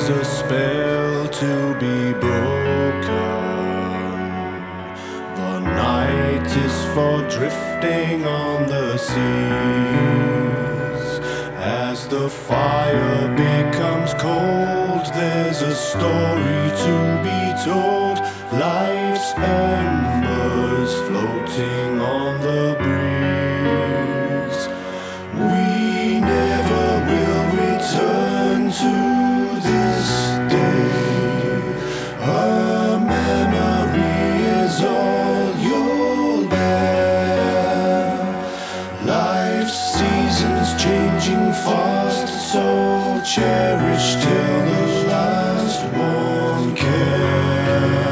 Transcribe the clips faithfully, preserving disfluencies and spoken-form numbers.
is a spell to be broken. The night is for drifting on the seas. As the fire becomes cold, there's a story to be told. Life's embers floating on the breeze. We never will return to this day. A memory is all you'll bear. Life's seasons changing fast, so cherish till the last one care.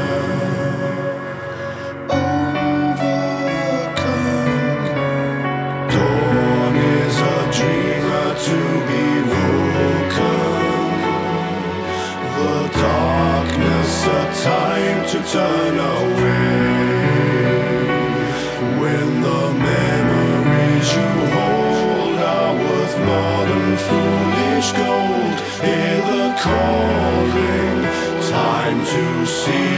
To be woken, the darkness a time to turn away. When the memories you hold are worth more than foolish gold, hear the calling, time to see